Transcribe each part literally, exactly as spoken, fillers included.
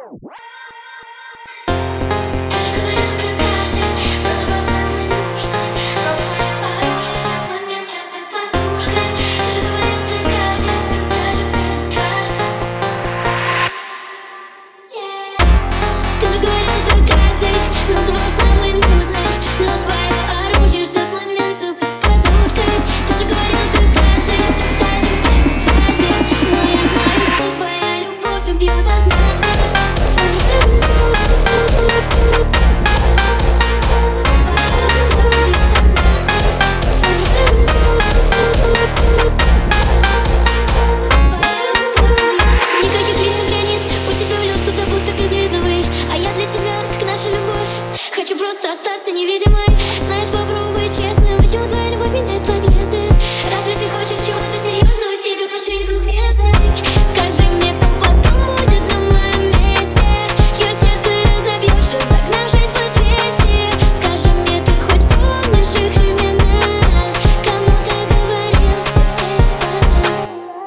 Хочу просто остаться невидимой. Знаешь, попробуй честно. Почему твоя любовь меняет подъезды? Разве ты хочешь чего-то серьезного, сидя в машине двухместной? Скажи мне, кто потом будет на моем месте, чье сердце разобьешь, разогнавшись по двести? Скажи мне, ты хоть помнишь их имена? Кому ты говорил все те же слова?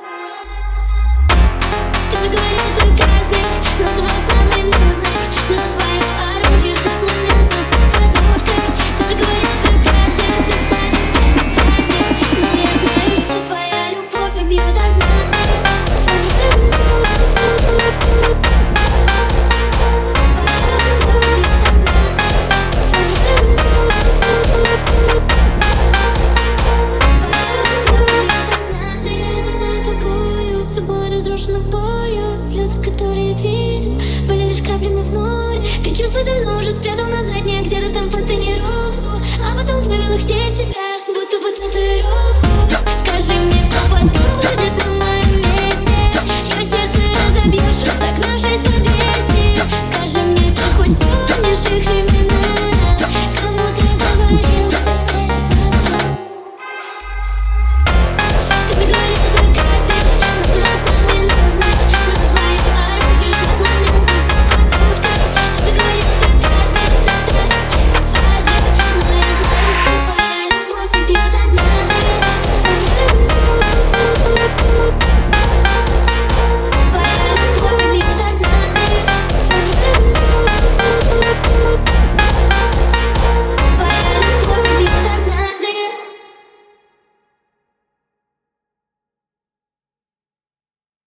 Ты мне говорил, ты каждый называл самый нужный, но твое оружие в момент. Болью, слезы, которые видел, были лишь каплями в море. Ты чувства давно уже спрятал на заднее где-то.